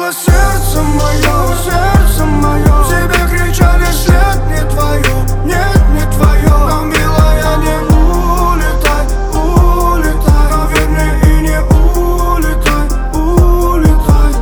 говорило сердце мое, сердце мое. Тебе кричали вслед: не твое, нет, не твое. Но, милая, не улетай, улетай. Но верь мне и не улетай, улетай.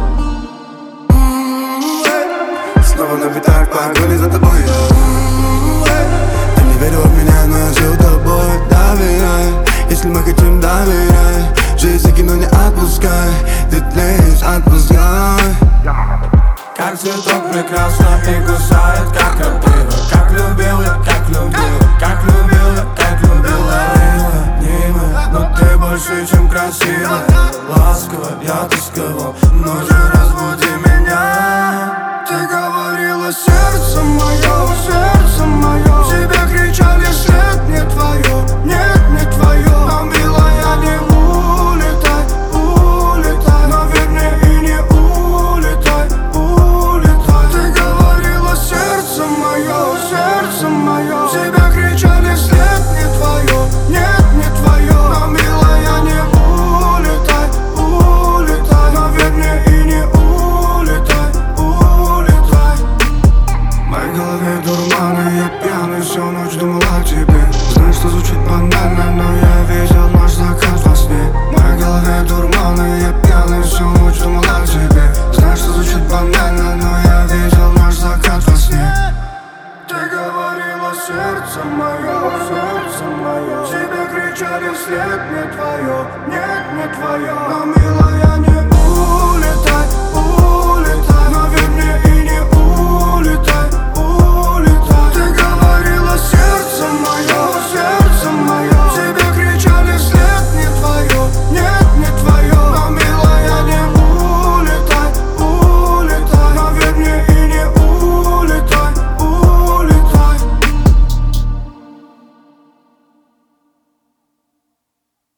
Снова на битах погони за тобой. Ты не верила в меня, но я жил тобой. Доверяй, если мы хотим, доверяй. Жизнь кино не отпускай, ты тлеешь, отпускай. Как цветок прекрасно и кусает, как крапива. Как любил я, как любил, как любил я, как любила. Милая, но ты больше, чем красивая. Ласково, я тосковал, ночью разбуди меня. Ты говорила сердце мое, сердце мое. Тебе кричали вслед: не твое, нет, не твое. Но, милая, не улетай, улетай. Но верь мне и не улетай, улетай. Ты говорила сердце мое, сердце мое. Тебе кричали вслед: не твое, нет, не твое. Но, милая, не улетай, улетай. Но верь мне и не улетай, улетай. В моей голове дурманы, я пьяный, всю ночь думал о тебе. Знаю, что звучит банально, но я видел наш закат во сне. В моей голове дурманы, я пьяный, всю ночь думал о тебе. Знаю, что звучит банально, но я видел наш закат во сне. Ты говорила сердце мое, сердце мое. Тебе кричали вслед: не твое, нет, не твое. Но, милая,